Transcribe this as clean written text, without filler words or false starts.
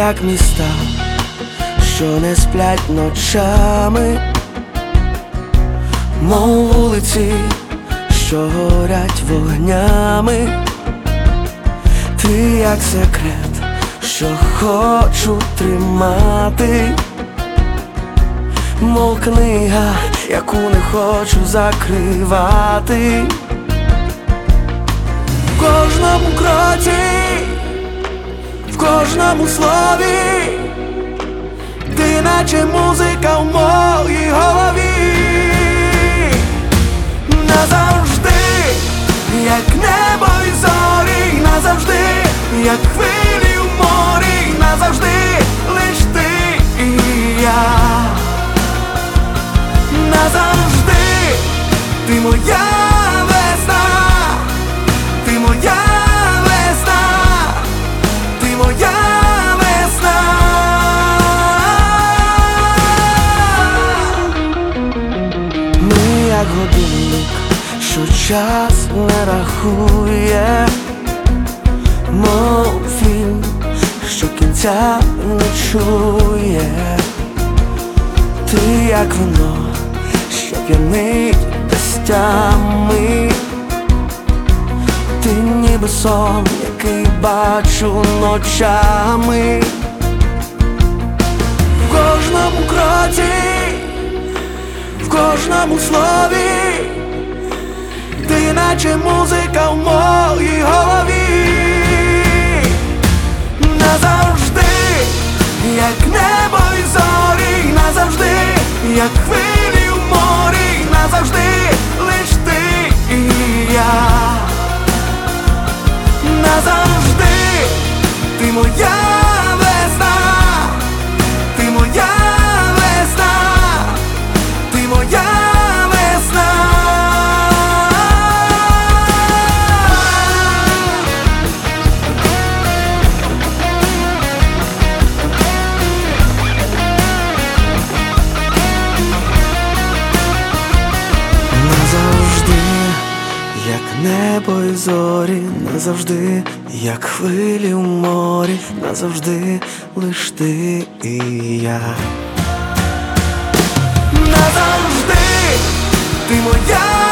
як міста, що не сплять ночами, мов вулиці, що горять вогнями. Ти як секрет, що хочу тримати, мов книга, яку не хочу закривати. В кожному кроці, в кожному слові, ти наче музика в моїй голові. Назавжди, як небо і зорі, назавжди, як хвилі в морі, назавжди лиш ти і я. Назавжди, ти моя весна, ти моя весна, ти моя весна. Ми як годинник, що час не рахує, мов фільм, що кінця не чує. Ти як вино, що п'янить без тями, ти ніби сон, який бачу ночами. В кожному кроці, в кожному слові, ти наче музика в моїй голові. Назавжди, як небо і зорі, назавжди, як хвилі в морі, назавжди лиш ти і я. Назавжди, ти моя весна, ти моя весна, ти моя весна. Назавжди, як небо і зорі, назавжди, як хвилі в морі, назавжди лиш ти і я. Назавжди, ти моя